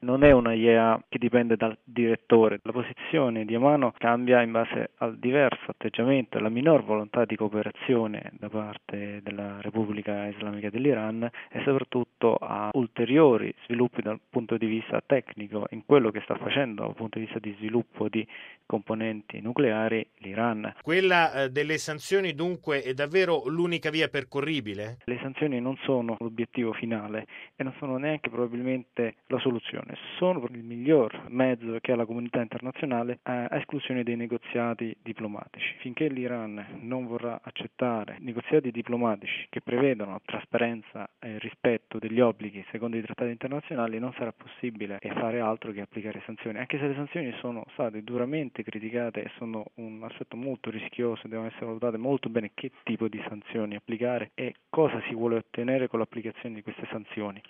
non è una IEA che dipende dal direttore. La posizione di Amano cambia in base al diverso atteggiamento e alla minor volontà di cooperazione da parte della Repubblica Islamica dell'Iran e soprattutto a ulteriori sviluppi dal punto di vista tecnico in quello che sta facendo dal punto di vista di sviluppo di componenti nucleari l'Iran. Quella delle sanzioni dunque è davvero l'unica via percorribile? Le sanzioni non sono l'obiettivo finale e non sono neanche probabilmente la soluzione, sono il miglior mezzo che ha la comunità internazionale a esclusione dei negoziati diplomatici. Finché l'Iran non vorrà accettare negoziati diplomatici che prevedono trasparenza e rispetto degli obblighi secondo i trattati internazionali, non sarà possibile fare altro che applicare sanzioni, anche se le sanzioni sono state duramente criticate e sono un aspetto molto rischioso, devono essere valutate molto bene che tipo di sanzioni applicare e cosa si vuole ottenere con l'applicazione di queste sanzioni.